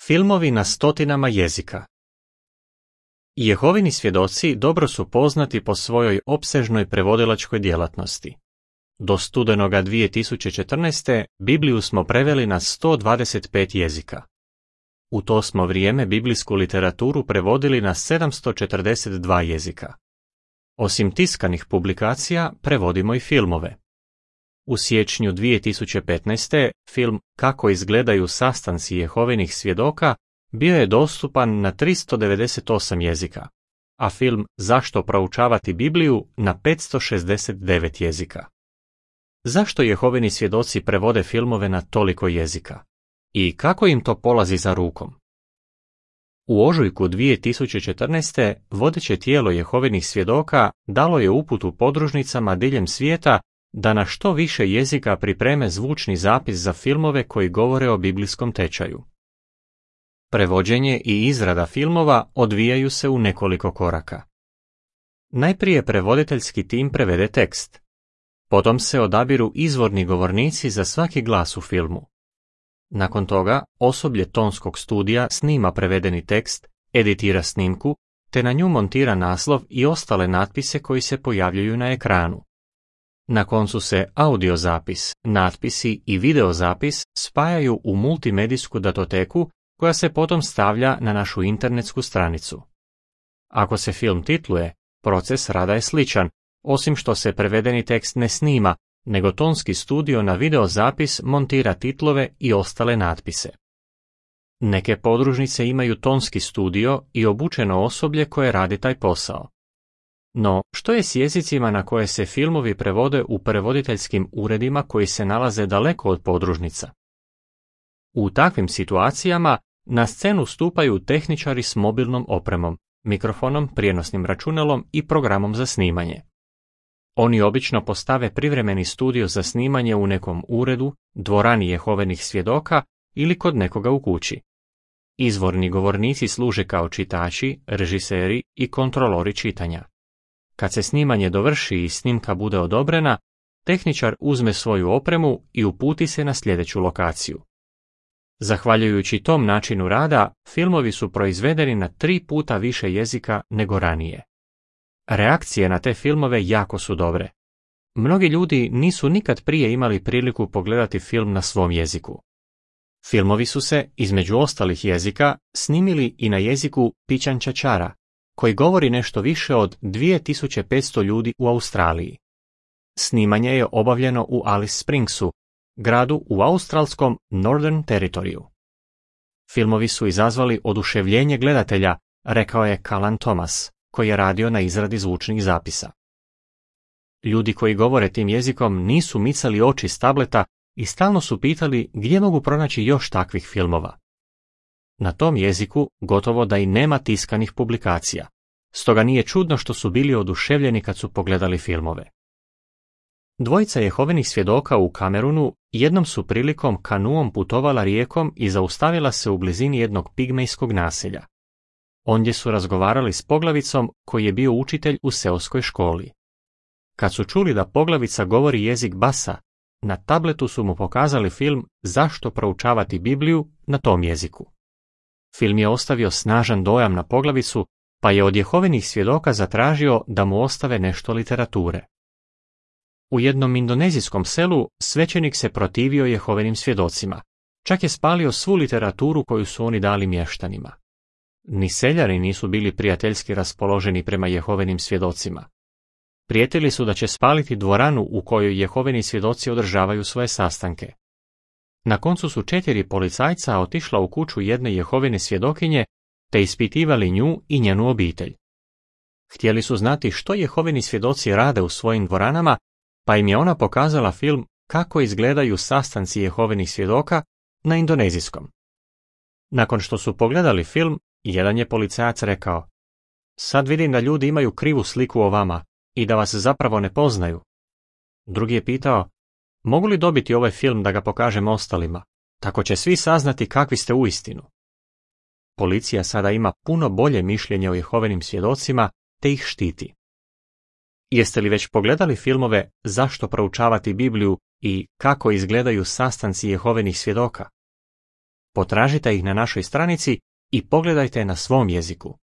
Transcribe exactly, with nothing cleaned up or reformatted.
Filmovi na stotinama jezika. Jehovini svjedoci dobro su poznati po svojoj opsežnoj prevodilačkoj djelatnosti. Do studenoga dvije tisuće četrnaeste. Bibliju smo preveli na sto dvadeset pet jezika. U to smo vrijeme biblijsku literaturu prevodili na sedamsto četrdeset dva jezika. Osim tiskanih publikacija, prevodimo i filmove. U siječnju dvije tisuće petnaeste. film Kako izgledaju sastanci Jehovinih svjedoka bio je dostupan na tristo devedeset osam jezika, a film Zašto proučavati Bibliju na petsto šezdeset devet jezika. Zašto Jehovini svjedoci prevode filmove na toliko jezika? I kako im to polazi za rukom? U ožujku dvije tisuće četrnaeste. vodeće tijelo Jehovinih svjedoka dalo je uputu podružnicama diljem svijeta da na što više jezika pripreme zvučni zapis za filmove koji govore o biblijskom tečaju. Prevođenje i izrada filmova odvijaju se u nekoliko koraka. Najprije prevoditeljski tim prevede tekst. Potom se odabiru izvorni govornici za svaki glas u filmu. Nakon toga osoblje tonskog studija snima prevedeni tekst, editira snimku, te na nju montira naslov i ostale natpise koji se pojavljuju na ekranu. Na koncu se audiozapis, natpisi i videozapis spajaju u multimedijsku datoteku koja se potom stavlja na našu internetsku stranicu. Ako se film titluje, proces rada je sličan, osim što se prevedeni tekst ne snima, nego tonski studio na videozapis montira titlove i ostale natpise. Neke podružnice imaju tonski studio i obučeno osoblje koje radi taj posao. No, što je s jezicima na koje se filmovi prevode u prevoditeljskim uredima koji se nalaze daleko od podružnica? U takvim situacijama na scenu stupaju tehničari s mobilnom opremom, mikrofonom, prijenosnim računalom i programom za snimanje. Oni obično postave privremeni studio za snimanje u nekom uredu, dvorani Jehovenih svjedoka ili kod nekoga u kući. Izvorni govornici služe kao čitači, režiseri i kontrolori čitanja. Kad se snimanje dovrši i snimka bude odobrena, tehničar uzme svoju opremu i uputi se na sljedeću lokaciju. Zahvaljujući tom načinu rada, filmovi su proizvedeni na tri puta više jezika nego ranije. Reakcije na te filmove jako su dobre. Mnogi ljudi nisu nikad prije imali priliku pogledati film na svom jeziku. Filmovi su se, između ostalih jezika, snimili i na jeziku Pićančačara, koji govori nešto više od dvije tisuće petsto ljudi u Australiji. Snimanje je obavljeno u Alice Springsu, gradu u australskom Northern Territoriju. Filmovi su izazvali oduševljenje gledatelja, rekao je Callan Thomas, koji je radio na izradi zvučnih zapisa. Ljudi koji govore tim jezikom nisu micali oči s tableta i stalno su pitali gdje mogu pronaći još takvih filmova. Na tom jeziku gotovo da i nema tiskanih publikacija, stoga nije čudno što su bili oduševljeni kad su pogledali filmove. Dvojica Jehovinih svjedoka u Kamerunu jednom su prilikom kanuom putovala rijekom i zaustavila se u blizini jednog pigmejskog naselja. Ondje su razgovarali s poglavicom koji je bio učitelj u seoskoj školi. Kad su čuli da poglavica govori jezik Basa, na tabletu su mu pokazali film Zašto proučavati Bibliju na tom jeziku. Film je ostavio snažan dojam na poglavicu, pa je od Jehovinih svjedoka zatražio da mu ostave nešto literature. U jednom indonezijskom selu svećenik se protivio Jehovinim svjedocima, čak je spalio svu literaturu koju su oni dali mještanima. Ni seljari nisu bili prijateljski raspoloženi prema Jehovinim svjedocima. Prijetili su da će spaliti dvoranu u kojoj Jehovini svjedoci održavaju svoje sastanke. Na koncu su četiri policajca otišla u kuću jedne Jehovine svjedokinje te ispitivali nju i njenu obitelj. Htjeli su znati što Jehovini svjedoci rade u svojim dvoranama, pa im je ona pokazala film Kako izgledaju sastanci Jehovinih svjedoka na indonezijskom. Nakon što su pogledali film, jedan je policajac rekao: "Sad vidim da ljudi imaju krivu sliku o vama i da vas zapravo ne poznaju." Drugi je pitao: "Mogu li dobiti ovaj film da ga pokažem ostalima? Tako će svi saznati kakvi ste uistinu." Policija sada ima puno bolje mišljenje o Jehovinim svjedocima te ih štiti. Jeste li već pogledali filmove Zašto proučavati Bibliju i Kako izgledaju sastanci Jehovinih svjedoka? Potražite ih na našoj stranici i pogledajte na svom jeziku.